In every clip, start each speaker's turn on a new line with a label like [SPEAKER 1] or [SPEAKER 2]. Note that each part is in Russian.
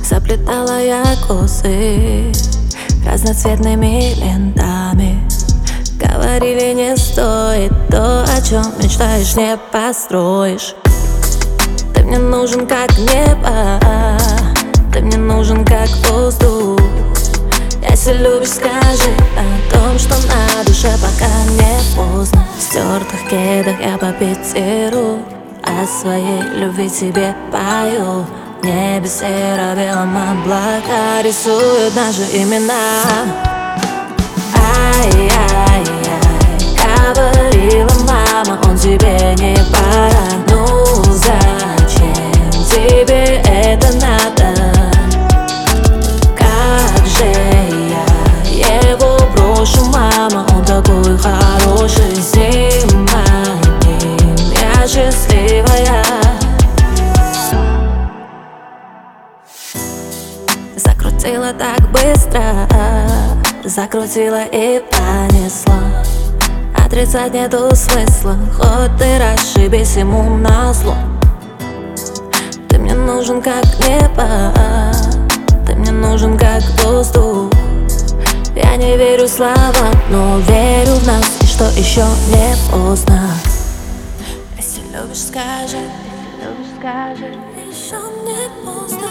[SPEAKER 1] Заплетала я косы разноцветными лентами. Говорили, не стоит то, о чем мечтаешь, не построишь. Ты мне нужен как небо, ты мне нужен как воздух. Если любишь, скажи о том, что на душе, пока не поздно. В стертых кедах я по Питеру о своей любви тебе пою. В небе серо-белом облака рисуют наши имена. Ай-яй-яй, говорила мама, он тебе не пора. Ну зачем тебе это надо? Как же я его брошу, мама, он такой хороший. С ним одним я счастливая. Закрутила так быстро, закрутила и понесла. Отрицать нету смысла, хоть ты расшибись ему назло. Ты мне нужен как небо, ты мне нужен как воздух. Я не верю словам, но верю в нас, и что еще не поздно. Если любишь, скажи, еще не поздно.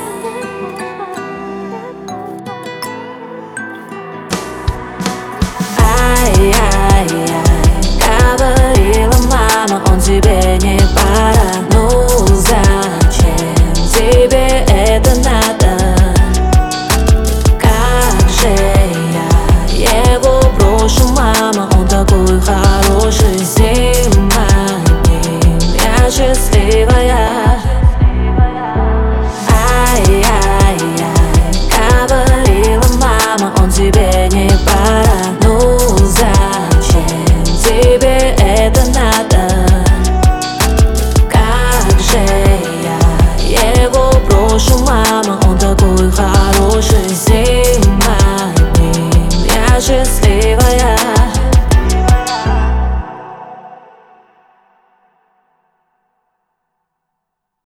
[SPEAKER 1] Ай-яй-яй, говорила мама, он тебе не пора. Ну зачем тебе это надо? Как же я его брошу, мама, он такой хороший. С ним одним я счастливая. Ай-яй-яй, говорила мама, он тебе не пора. Тебе это надо? Как же я его брошу, мама, он такой хороший. С ним одним я счастливая.